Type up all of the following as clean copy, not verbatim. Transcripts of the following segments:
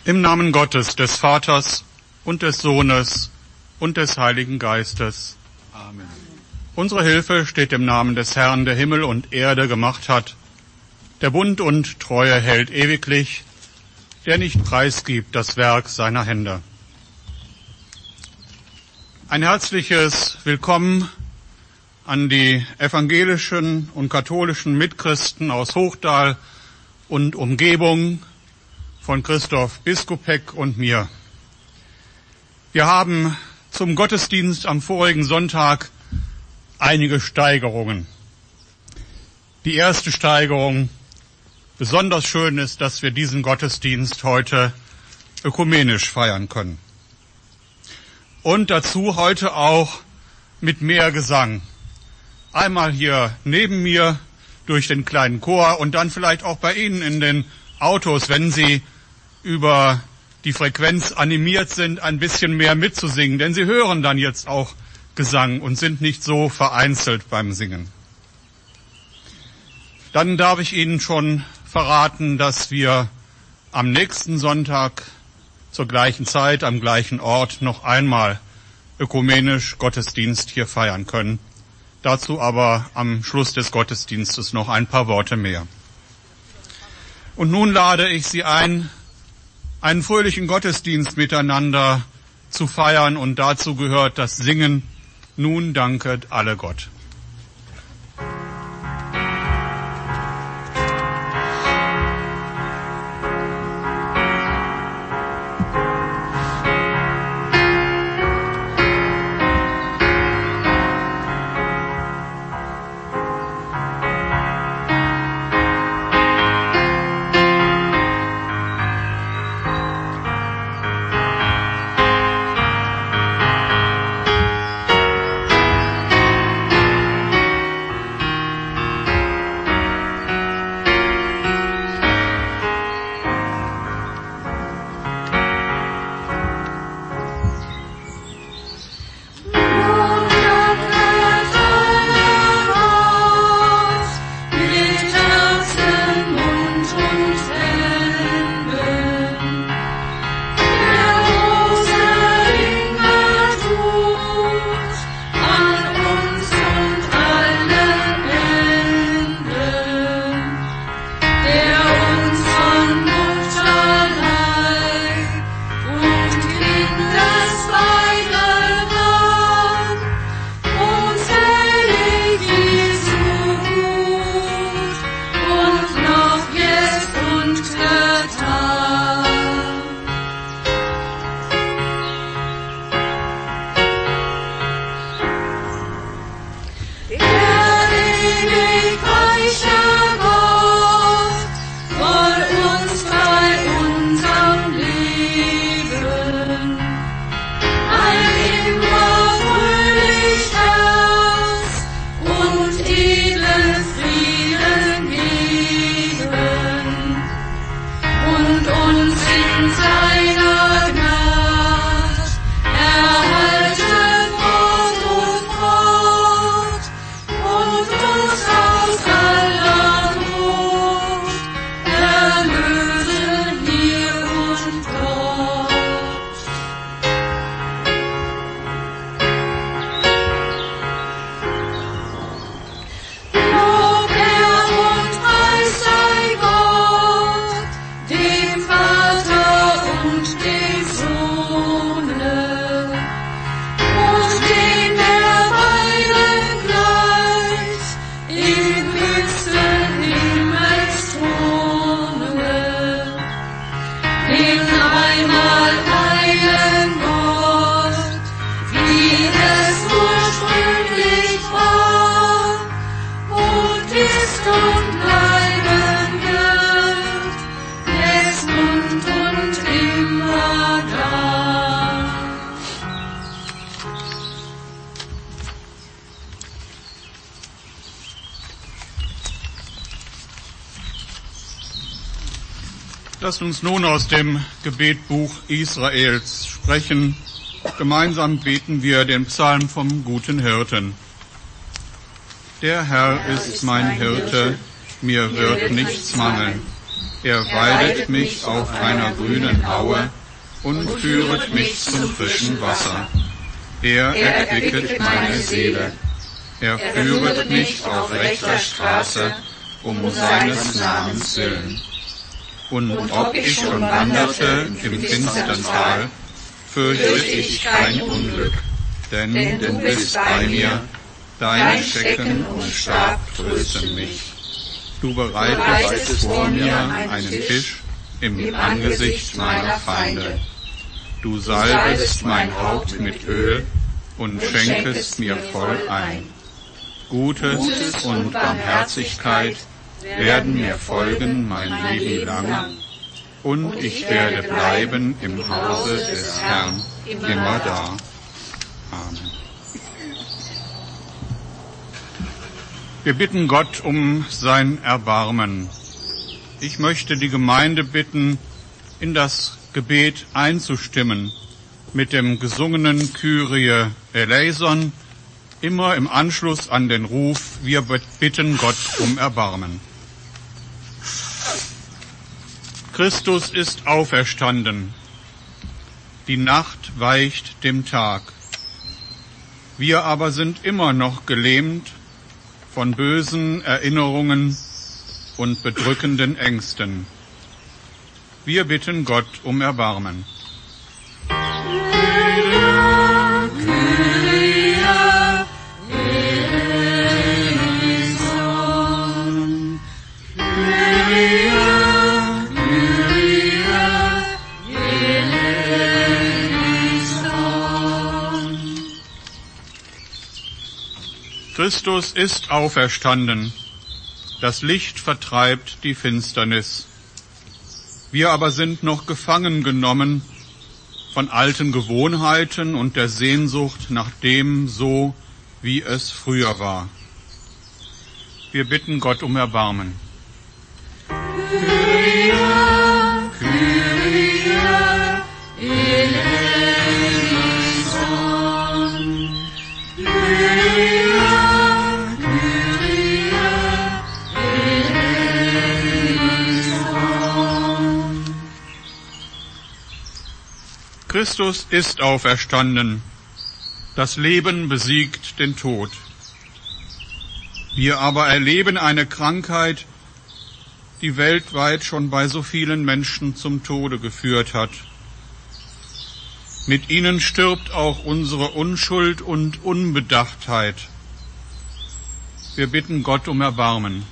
Im Namen Gottes, des Vaters und des Sohnes und des Heiligen Geistes. Amen. Unsere Hilfe steht im Namen des Herrn, der Himmel und Erde gemacht hat, der Bund und Treue hält ewiglich, der nicht preisgibt das Werk seiner Hände. Ein herzliches Willkommen an die evangelischen und katholischen Mitchristen aus Hochdahl und Umgebung von Christoph Biskupek und mir. Wir haben zum Gottesdienst am vorigen Sonntag einige Steigerungen. Die erste Steigerung, besonders schön ist, dass wir diesen Gottesdienst heute ökumenisch feiern können. Und dazu heute auch mit mehr Gesang. Einmal hier neben mir durch den kleinen Chor und dann vielleicht auch bei Ihnen in den Autos, wenn Sie über die Frequenz animiert sind, ein bisschen mehr mitzusingen, denn Sie hören dann jetzt auch Gesang und sind nicht so vereinzelt beim Singen. Dann darf ich Ihnen schon verraten, dass wir am nächsten Sonntag zur gleichen Zeit, am gleichen Ort noch einmal ökumenisch Gottesdienst hier feiern können. Dazu aber am Schluss des Gottesdienstes noch ein paar Worte mehr. Und nun lade ich Sie ein, einen fröhlichen Gottesdienst miteinander zu feiern, und dazu gehört das Singen Nun danket alle Gott. Lasst uns nun aus dem Gebetbuch Israels sprechen. Gemeinsam beten wir den Psalm vom guten Hirten. Der Herr ist mein Hirte, mir wird nichts mangeln. Er weidet mich auf einer grünen Aue und führet mich zum frischen Wasser. Er erquicket meine Seele. Er führet mich auf rechter Straße, um seines Namens willen. Und ob ich schon wanderte im finstern Tal, fürchte ich kein Unglück, denn du bist bei mir, dein Stecken und Stab trösten mich. Du bereitest vor mir einen Tisch im Angesicht meiner Feinde. Du salbest mein Haupt mit Öl und schenkest mir voll ein. Gutes und Barmherzigkeit werden mir folgen mein Leben lang, und ich werde bleiben im Hause des Herrn immer da. Amen. Wir bitten Gott um sein Erbarmen. Ich möchte die Gemeinde bitten, in das Gebet einzustimmen mit dem gesungenen Kyrie eleison, immer im Anschluss an den Ruf, wir bitten Gott um Erbarmen. Christus ist auferstanden. Die Nacht weicht dem Tag. Wir aber sind immer noch gelähmt von bösen Erinnerungen und bedrückenden Ängsten. Wir bitten Gott um Erbarmen. Christus ist auferstanden. Das Licht vertreibt die Finsternis. Wir aber sind noch gefangen genommen von alten Gewohnheiten und der Sehnsucht nach dem so, wie es früher war. Wir bitten Gott um Erbarmen. Kyrie, Kyrie, eleison. Kyrie, Kyrie, eleison. Christus ist auferstanden. Das Leben besiegt den Tod. Wir aber erleben eine Krankheit, die weltweit schon bei so vielen Menschen zum Tode geführt hat. Mit ihnen stirbt auch unsere Unschuld und Unbedachtheit. Wir bitten Gott um Erbarmen.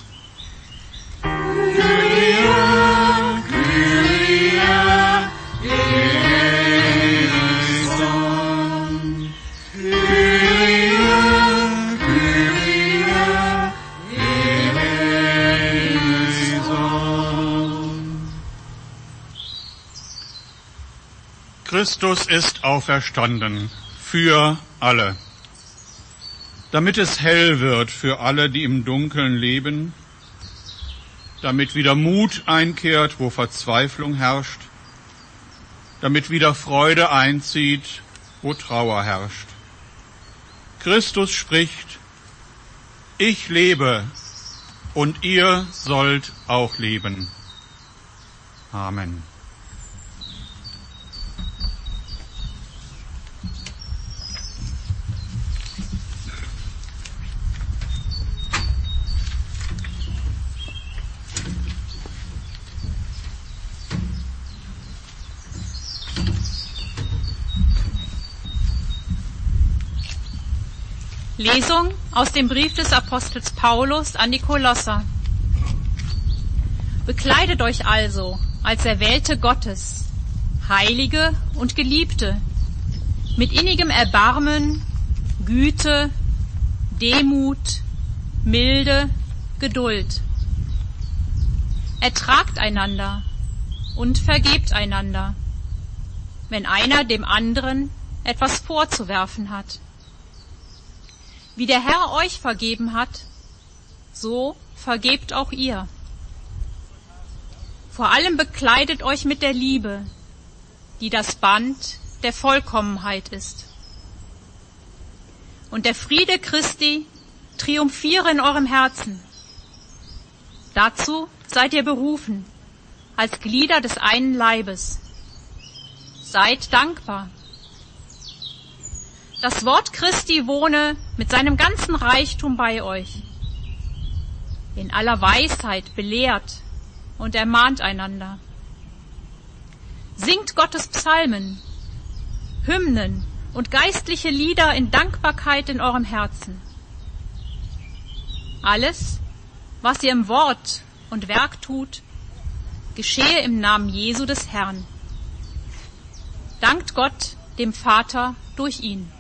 Christus ist auferstanden für alle, damit es hell wird für alle, die im Dunkeln leben, damit wieder Mut einkehrt, wo Verzweiflung herrscht, damit wieder Freude einzieht, wo Trauer herrscht. Christus spricht: Ich lebe und ihr sollt auch leben. Amen. Lesung aus dem Brief des Apostels Paulus an die Kolosser. Bekleidet euch also als Erwählte Gottes, Heilige und Geliebte, mit innigem Erbarmen, Güte, Demut, Milde, Geduld. Ertragt einander und vergebt einander, wenn einer dem anderen etwas vorzuwerfen hat. Wie der Herr euch vergeben hat, so vergebt auch ihr. Vor allem bekleidet euch mit der Liebe, die das Band der Vollkommenheit ist. Und der Friede Christi triumphiere in eurem Herzen. Dazu seid ihr berufen, als Glieder des einen Leibes. Seid dankbar. Das Wort Christi wohne mit seinem ganzen Reichtum bei euch. In aller Weisheit belehrt und ermahnt einander. Singt Gottes Psalmen, Hymnen und geistliche Lieder in Dankbarkeit in eurem Herzen. Alles, was ihr im Wort und Werk tut, geschehe im Namen Jesu des Herrn. Dankt Gott, dem Vater, durch ihn.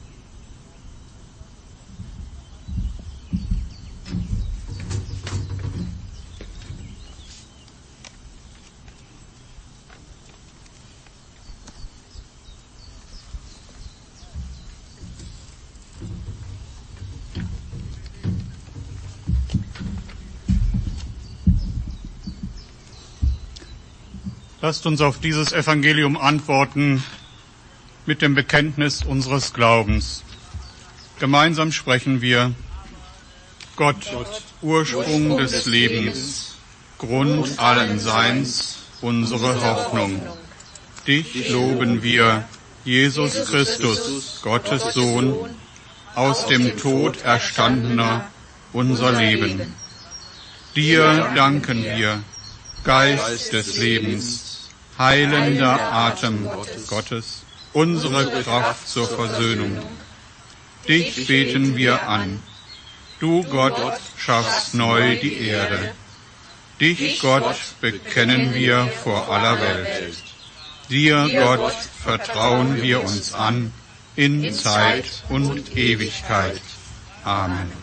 Lasst uns auf dieses Evangelium antworten mit dem Bekenntnis unseres Glaubens. Gemeinsam sprechen wir: Gott, Ursprung des Lebens, Grund allen Seins, unsere Hoffnung. Dich loben wir, Jesus Christus, Gottes Sohn, aus dem Tod erstandener, unser Leben. Dir danken wir, Geist des Lebens, heilender Atem Gottes, unsere Kraft zur Versöhnung. Dich beten wir an. Du, Gott, schaffst neu die Erde. Dich, Gott, bekennen wir vor aller Welt. Dir, Gott, vertrauen wir uns an in Zeit und Ewigkeit. Amen.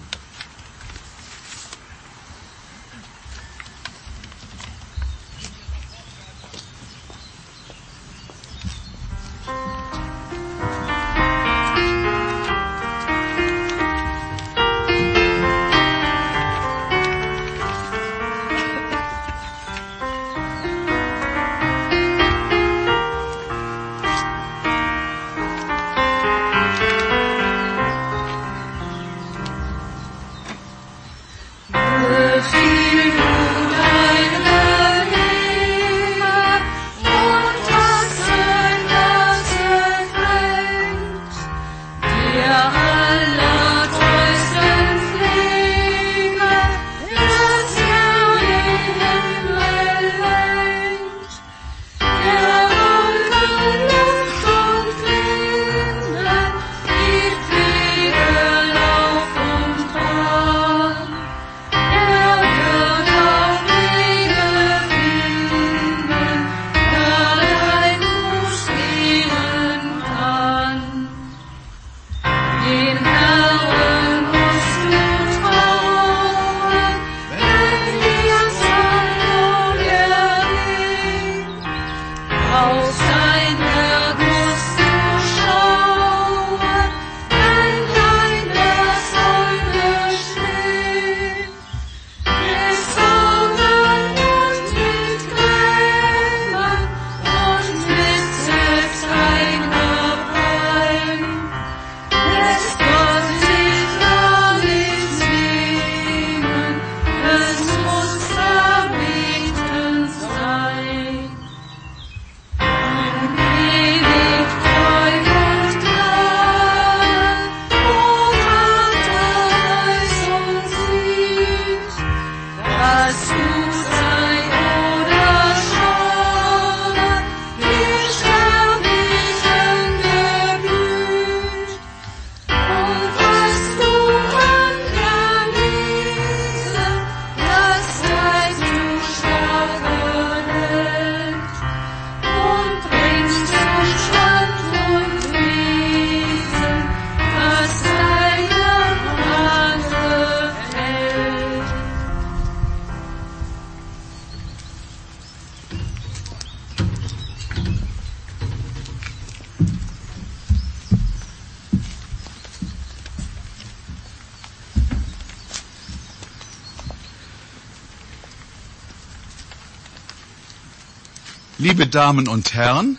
Liebe Damen und Herren,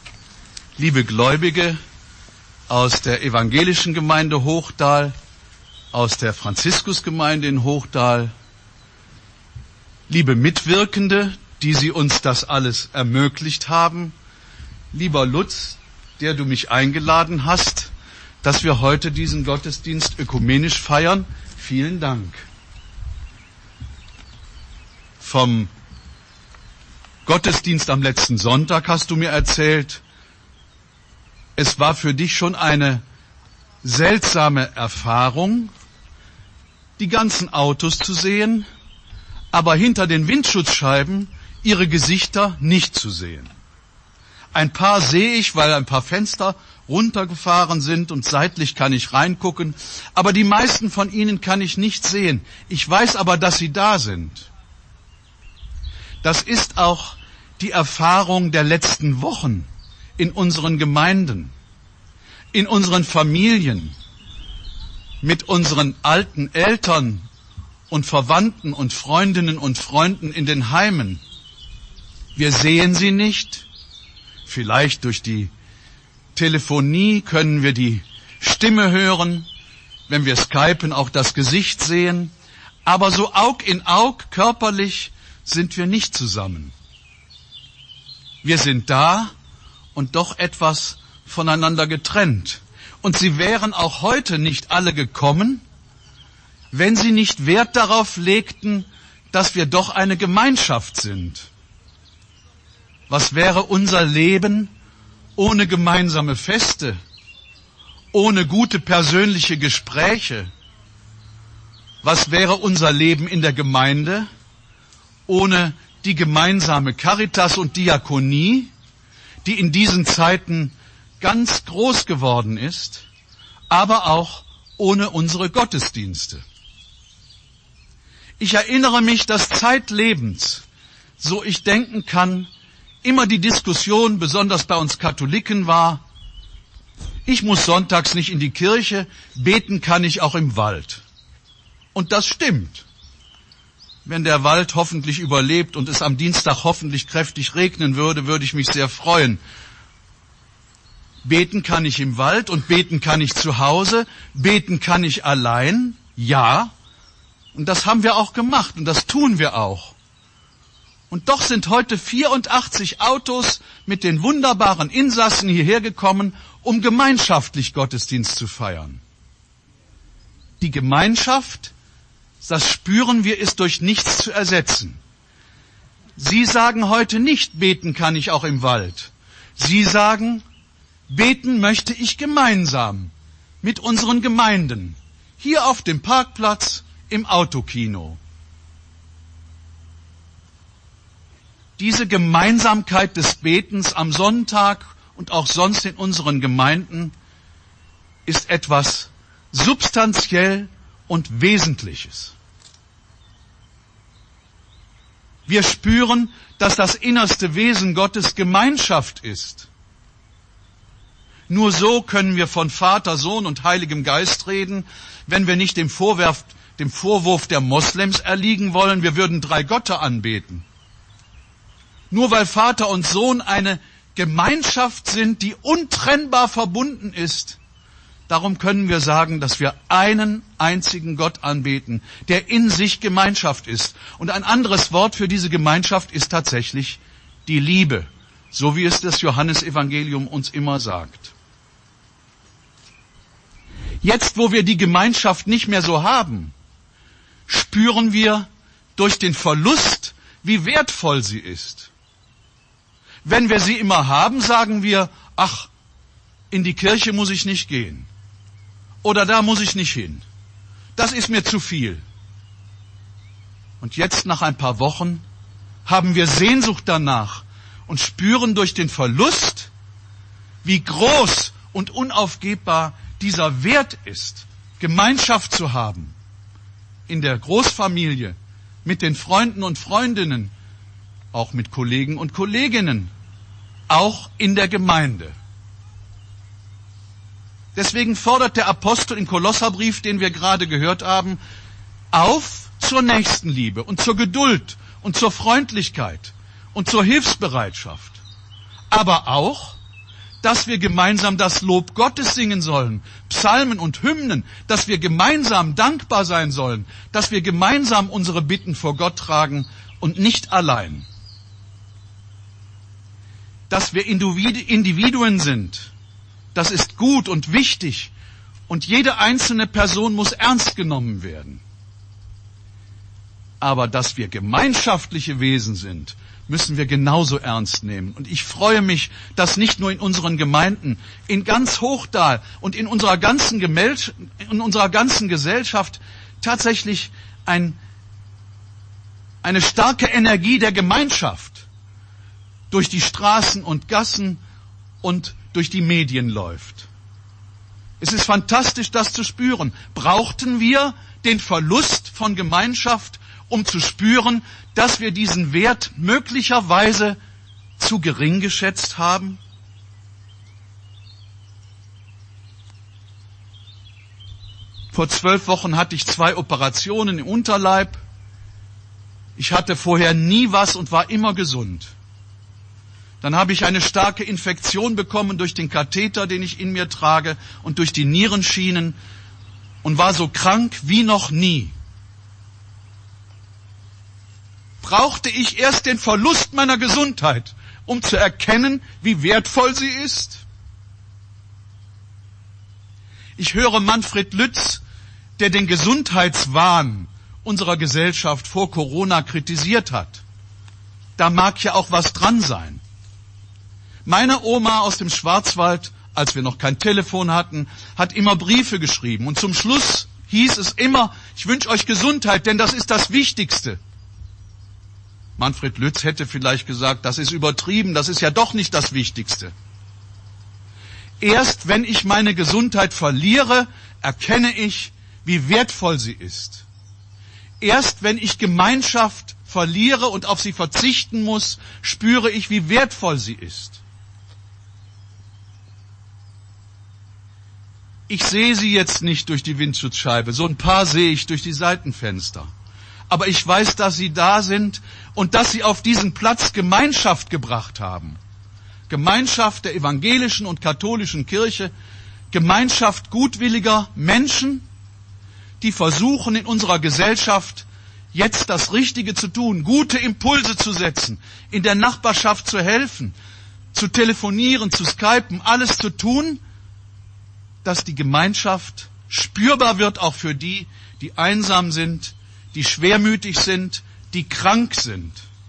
liebe Gläubige aus der evangelischen Gemeinde Hochdahl, aus der Franziskusgemeinde in Hochdahl, liebe Mitwirkende, die Sie uns das alles ermöglicht haben. Lieber Lutz, der du mich eingeladen hast, dass wir heute diesen Gottesdienst ökumenisch feiern, vielen Dank. Vom Gottesdienst am letzten Sonntag hast du mir erzählt, es war für dich schon eine seltsame Erfahrung, die ganzen Autos zu sehen, aber hinter den Windschutzscheiben ihre Gesichter nicht zu sehen. Ein paar sehe ich, weil ein paar Fenster runtergefahren sind und seitlich kann ich reingucken, aber die meisten von ihnen kann ich nicht sehen. Ich weiß aber, dass sie da sind. Das ist auch die Erfahrung der letzten Wochen in unseren Gemeinden, in unseren Familien, mit unseren alten Eltern und Verwandten und Freundinnen und Freunden in den Heimen. Wir sehen sie nicht. Vielleicht durch die Telefonie können wir die Stimme hören, wenn wir skypen, auch das Gesicht sehen. Aber so Aug in Aug, körperlich, sind wir nicht zusammen. Wir sind da und doch etwas voneinander getrennt. Und sie wären auch heute nicht alle gekommen, wenn sie nicht Wert darauf legten, dass wir doch eine Gemeinschaft sind. Was wäre unser Leben ohne gemeinsame Feste, ohne gute persönliche Gespräche? Was wäre unser Leben in der Gemeinde ohne die gemeinsame Caritas und Diakonie, die in diesen Zeiten ganz groß geworden ist, aber auch ohne unsere Gottesdienste? Ich erinnere mich, dass zeitlebens, so ich denken kann, immer die Diskussion, besonders bei uns Katholiken, war, ich muss sonntags nicht in die Kirche, beten kann ich auch im Wald. Und das stimmt. Wenn der Wald hoffentlich überlebt und es am Dienstag hoffentlich kräftig regnen würde, würde ich mich sehr freuen. Beten kann ich im Wald und beten kann ich zu Hause, beten kann ich allein, ja. Und das haben wir auch gemacht und das tun wir auch. Und doch sind heute 84 Autos mit den wunderbaren Insassen hierher gekommen, um gemeinschaftlich Gottesdienst zu feiern. Die Gemeinschaft, das spüren wir, ist durch nichts zu ersetzen. Sie sagen heute nicht, beten kann ich auch im Wald. Sie sagen, beten möchte ich gemeinsam mit unseren Gemeinden, hier auf dem Parkplatz, im Autokino. Diese Gemeinsamkeit des Betens am Sonntag und auch sonst in unseren Gemeinden ist etwas substanziell und Wesentliches. Wir spüren, dass das innerste Wesen Gottes Gemeinschaft ist. Nur so können wir von Vater, Sohn und Heiligem Geist reden, wenn wir nicht dem Vorwurf der Moslems erliegen wollen, wir würden 3 Götter anbeten. Nur weil Vater und Sohn eine Gemeinschaft sind, die untrennbar verbunden ist, darum können wir sagen, dass wir einen einzigen Gott anbeten, der in sich Gemeinschaft ist. Und ein anderes Wort für diese Gemeinschaft ist tatsächlich die Liebe, so wie es das Johannesevangelium uns immer sagt. Jetzt, wo wir die Gemeinschaft nicht mehr so haben, spüren wir durch den Verlust, wie wertvoll sie ist. Wenn wir sie immer haben, sagen wir, ach, in die Kirche muss ich nicht gehen. Oder da muss ich nicht hin. Das ist mir zu viel. Und jetzt, nach ein paar Wochen, haben wir Sehnsucht danach und spüren durch den Verlust, wie groß und unaufgebbar dieser Wert ist, Gemeinschaft zu haben. In der Großfamilie, mit den Freunden und Freundinnen, auch mit Kollegen und Kolleginnen, auch in der Gemeinde. Deswegen fordert der Apostel im Kolosserbrief, den wir gerade gehört haben, auf zur Nächstenliebe und zur Geduld und zur Freundlichkeit und zur Hilfsbereitschaft. Aber auch, dass wir gemeinsam das Lob Gottes singen sollen, Psalmen und Hymnen, dass wir gemeinsam dankbar sein sollen, dass wir gemeinsam unsere Bitten vor Gott tragen und nicht allein. dass wir Individuen sind. Das ist gut und wichtig. Und jede einzelne Person muss ernst genommen werden. Aber dass wir gemeinschaftliche Wesen sind, müssen wir genauso ernst nehmen. Und ich freue mich, dass nicht nur in unseren Gemeinden, in ganz Hochdahl und in unserer ganzen Gesellschaft tatsächlich eine starke Energie der Gemeinschaft durch die Straßen und Gassen und durch die Medien läuft. Es ist fantastisch, das zu spüren. Brauchten wir den Verlust von Gemeinschaft, um zu spüren, dass wir diesen Wert möglicherweise zu gering geschätzt haben? Vor 12 Wochen hatte ich 2 Operationen im Unterleib. Ich hatte vorher nie was und war immer gesund. Dann habe ich eine starke Infektion bekommen durch den Katheter, den ich in mir trage, und durch die Nierenschienen und war so krank wie noch nie. Brauchte ich erst den Verlust meiner Gesundheit, um zu erkennen, wie wertvoll sie ist? Ich höre Manfred Lütz, der den Gesundheitswahn unserer Gesellschaft vor Corona kritisiert hat. Da mag ja auch was dran sein. Meine Oma aus dem Schwarzwald, als wir noch kein Telefon hatten, hat immer Briefe geschrieben. Und zum Schluss hieß es immer, ich wünsche euch Gesundheit, denn das ist das Wichtigste. Manfred Lütz hätte vielleicht gesagt, das ist übertrieben, das ist ja doch nicht das Wichtigste. Erst wenn ich meine Gesundheit verliere, erkenne ich, wie wertvoll sie ist. Erst wenn ich Gemeinschaft verliere und auf sie verzichten muss, spüre ich, wie wertvoll sie ist. Ich sehe sie jetzt nicht durch die Windschutzscheibe, so ein paar sehe ich durch die Seitenfenster. Aber ich weiß, dass sie da sind und dass sie auf diesen Platz Gemeinschaft gebracht haben. Gemeinschaft der evangelischen und katholischen Kirche, Gemeinschaft gutwilliger Menschen, die versuchen in unserer Gesellschaft jetzt das Richtige zu tun, gute Impulse zu setzen, in der Nachbarschaft zu helfen, zu telefonieren, zu skypen, alles zu tun, dass die Gemeinschaft spürbar wird auch für die, die einsam sind, die schwermütig sind, die krank sind.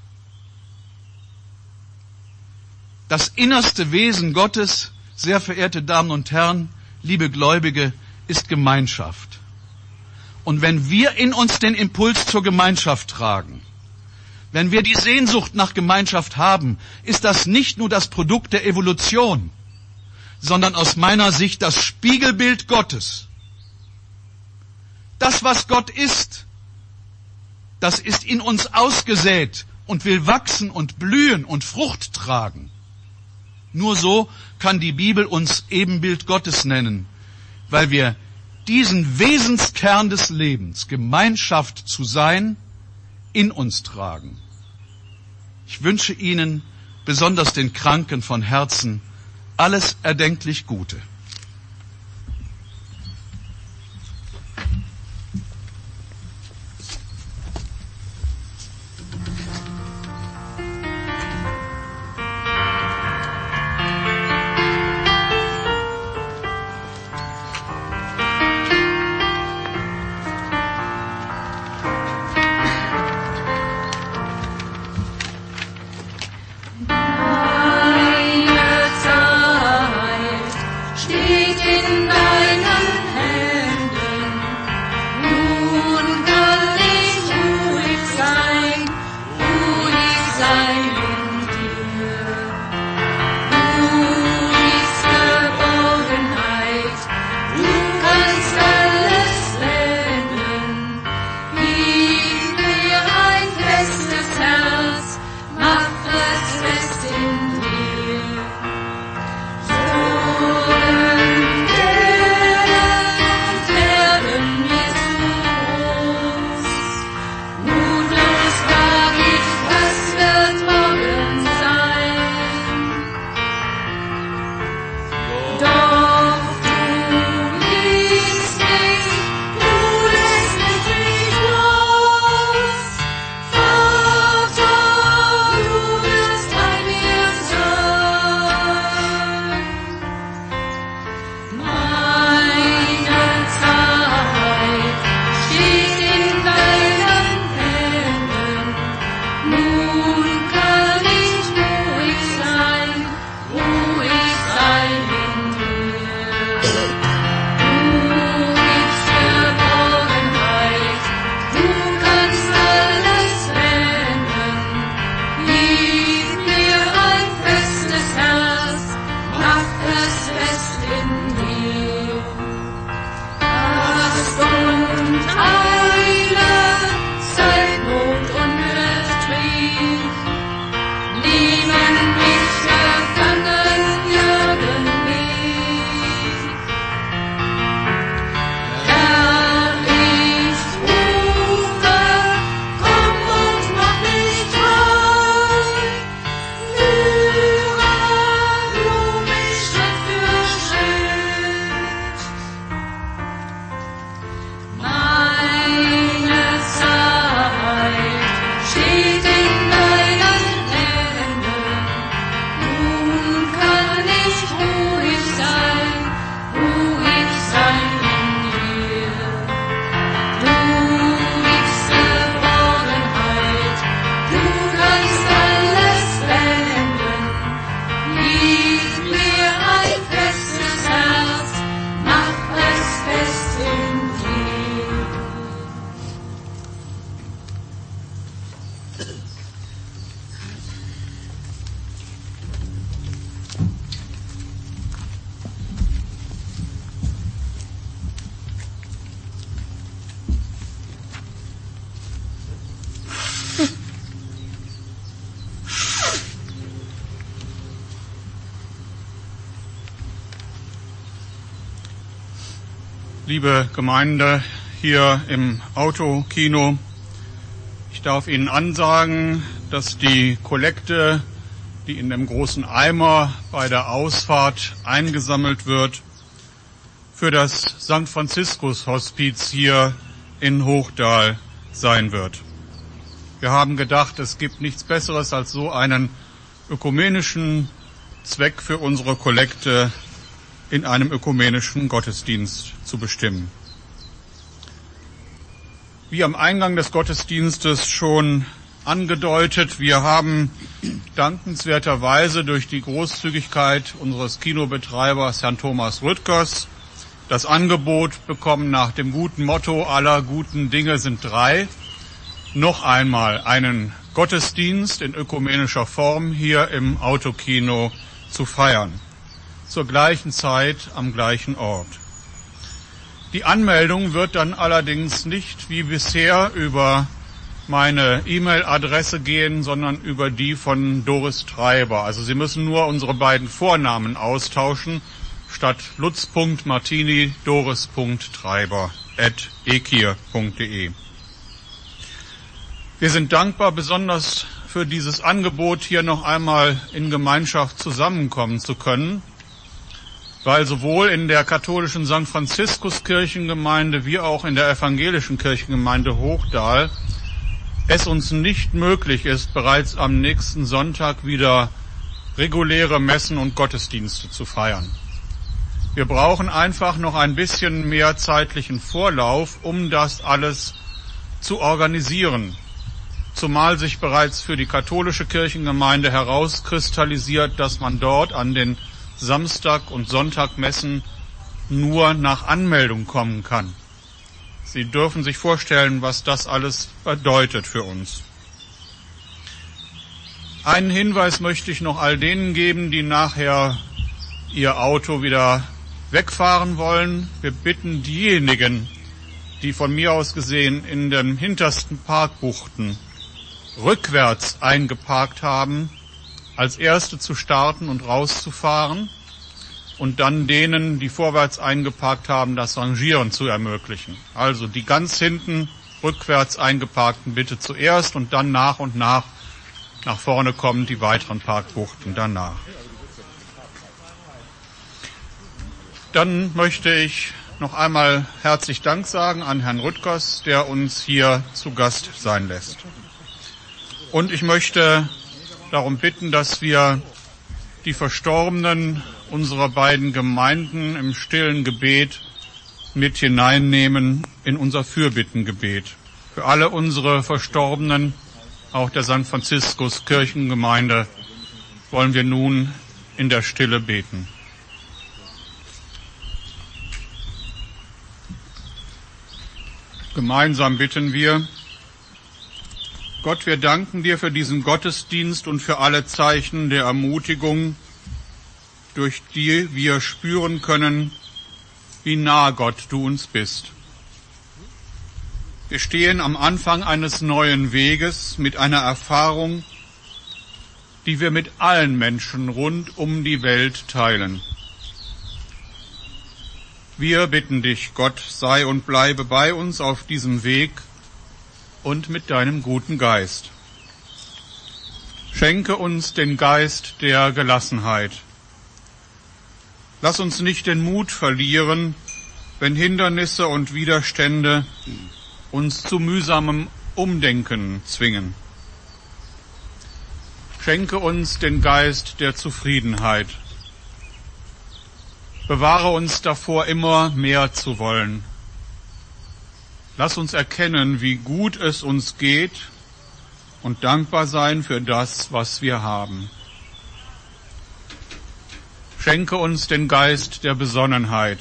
Das innerste Wesen Gottes, sehr verehrte Damen und Herren, liebe Gläubige, ist Gemeinschaft. Und wenn wir in uns den Impuls zur Gemeinschaft tragen, wenn wir die Sehnsucht nach Gemeinschaft haben, ist das nicht nur das Produkt der Evolution, sondern aus meiner Sicht das Spiegelbild Gottes. Das, was Gott ist, das ist in uns ausgesät und will wachsen und blühen und Frucht tragen. Nur so kann die Bibel uns Ebenbild Gottes nennen, weil wir diesen Wesenskern des Lebens, Gemeinschaft zu sein, in uns tragen. Ich wünsche Ihnen, besonders den Kranken von Herzen, alles erdenklich Gute. Stille Liebe Gemeinde hier im Autokino, ich darf Ihnen ansagen, dass die Kollekte, die in dem großen Eimer bei der Ausfahrt eingesammelt wird, für das St. Franziskus Hospiz hier in Hochdahl sein wird. Wir haben gedacht, es gibt nichts Besseres als so einen ökumenischen Zweck für unsere Kollekte in einem ökumenischen Gottesdienst zu bestimmen. Wie am Eingang des Gottesdienstes schon angedeutet, wir haben dankenswerterweise durch die Großzügigkeit unseres Kinobetreibers Herrn Thomas Rüttgers das Angebot bekommen, nach dem guten Motto aller guten Dinge sind drei, noch einmal einen Gottesdienst in ökumenischer Form hier im Autokino zu feiern. Zur gleichen Zeit am gleichen Ort. Die Anmeldung wird dann allerdings nicht wie bisher über meine E-Mail-Adresse gehen, sondern über die von Doris Treiber. Also Sie müssen nur unsere beiden Vornamen austauschen, statt lutz.martini doris.treiber@ekir.de. Wir sind dankbar, besonders für dieses Angebot, hier noch einmal in Gemeinschaft zusammenkommen zu können, weil sowohl in der katholischen St. Franziskus Kirchengemeinde wie auch in der evangelischen Kirchengemeinde Hochdahl es uns nicht möglich ist, bereits am nächsten Sonntag wieder reguläre Messen und Gottesdienste zu feiern. Wir brauchen einfach noch ein bisschen mehr zeitlichen Vorlauf, um das alles zu organisieren. Zumal sich bereits für die katholische Kirchengemeinde herauskristallisiert, dass man dort an den Samstag- und Sonntagmessen nur nach Anmeldung kommen kann. Sie dürfen sich vorstellen, was das alles bedeutet für uns. Einen Hinweis möchte ich noch all denen geben, die nachher ihr Auto wieder wegfahren wollen. Wir bitten diejenigen, die von mir aus gesehen in den hintersten Parkbuchten rückwärts eingeparkt haben, als Erste zu starten und rauszufahren und dann denen, die vorwärts eingeparkt haben, das Rangieren zu ermöglichen. Also die ganz hinten rückwärts eingeparkten bitte zuerst und dann nach und nach vorne kommen die weiteren Parkbuchten danach. Dann möchte ich noch einmal herzlich Dank sagen an Herrn Rüttgers, der uns hier zu Gast sein lässt. Und ich möchte darum bitten, dass wir die Verstorbenen unserer beiden Gemeinden im stillen Gebet mit hineinnehmen in unser Fürbittengebet. Für alle unsere Verstorbenen, auch der St. Franziskus Kirchengemeinde, wollen wir nun in der Stille beten. Gemeinsam bitten wir: Gott, wir danken dir für diesen Gottesdienst und für alle Zeichen der Ermutigung, durch die wir spüren können, wie nah, Gott, du uns bist. Wir stehen am Anfang eines neuen Weges mit einer Erfahrung, die wir mit allen Menschen rund um die Welt teilen. Wir bitten dich, Gott, sei und bleibe bei uns auf diesem Weg und mit deinem guten Geist. Schenke uns den Geist der Gelassenheit. Lass uns nicht den Mut verlieren, wenn Hindernisse und Widerstände uns zu mühsamem Umdenken zwingen. Schenke uns den Geist der Zufriedenheit. Bewahre uns davor, immer mehr zu wollen. Lass uns erkennen, wie gut es uns geht und dankbar sein für das, was wir haben. Schenke uns den Geist der Besonnenheit.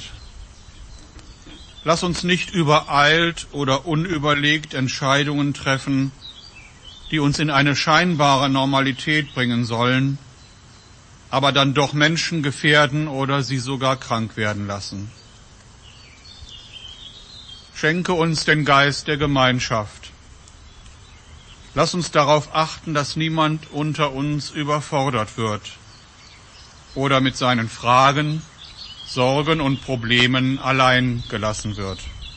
Lass uns nicht übereilt oder unüberlegt Entscheidungen treffen, die uns in eine scheinbare Normalität bringen sollen, aber dann doch Menschen gefährden oder sie sogar krank werden lassen. Schenke uns den Geist der Gemeinschaft. Lass uns darauf achten, dass niemand unter uns überfordert wird oder mit seinen Fragen, Sorgen und Problemen allein gelassen wird.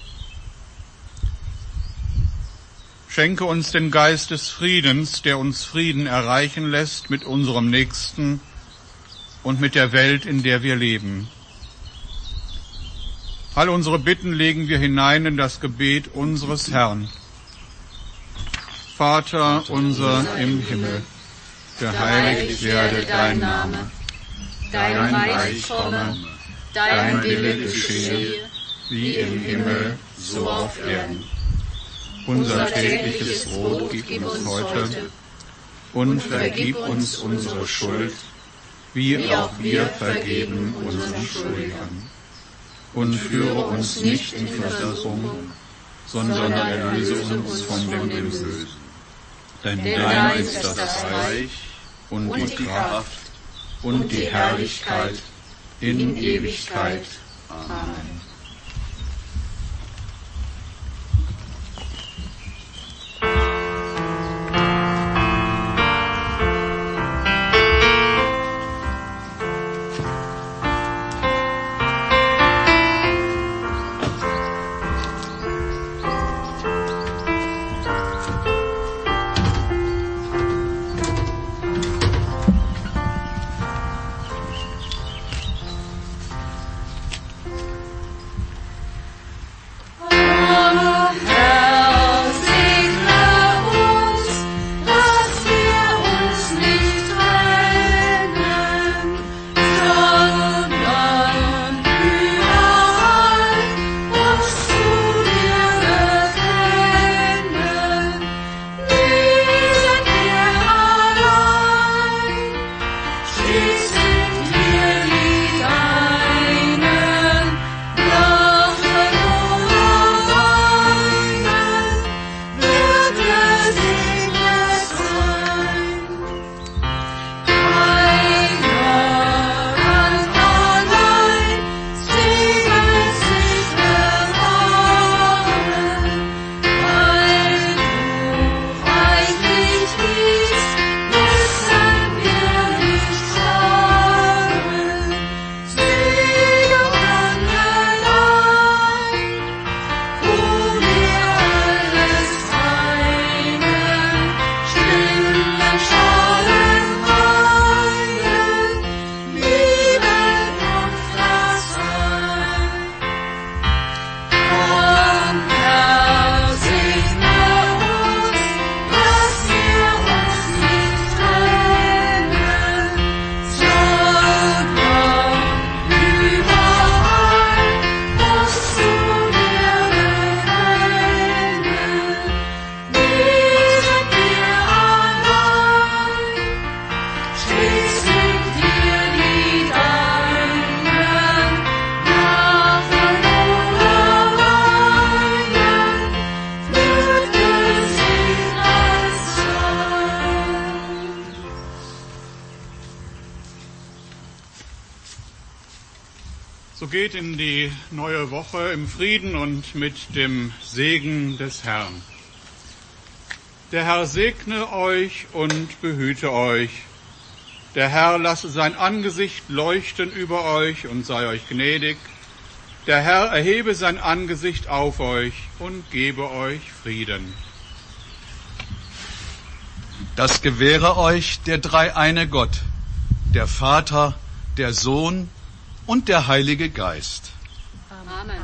Schenke uns den Geist des Friedens, der uns Frieden erreichen lässt mit unserem Nächsten und mit der Welt, in der wir leben. All unsere Bitten legen wir hinein in das Gebet unseres Herrn. Vater unser im Himmel, geheiligt werde dein Name, dein Reich komme, dein Wille geschehe, wie im Himmel, so auf Erden. Unser tägliches Brot gib uns heute und vergib uns unsere Schuld, wie auch wir vergeben unseren Schuldigern. Und führe uns nicht in Versuchung, sondern erlöse uns von dem Bösen. Denn dein ist das Reich und die Kraft und die Herrlichkeit in Ewigkeit. Amen. So geht in die neue Woche im Frieden und mit dem Segen des Herrn. Der Herr segne euch und behüte euch. Der Herr lasse sein Angesicht leuchten über euch und sei euch gnädig. Der Herr erhebe sein Angesicht auf euch und gebe euch Frieden. Das gewähre euch der dreieine Gott, der Vater, der Sohn und der Heilige Geist. Amen.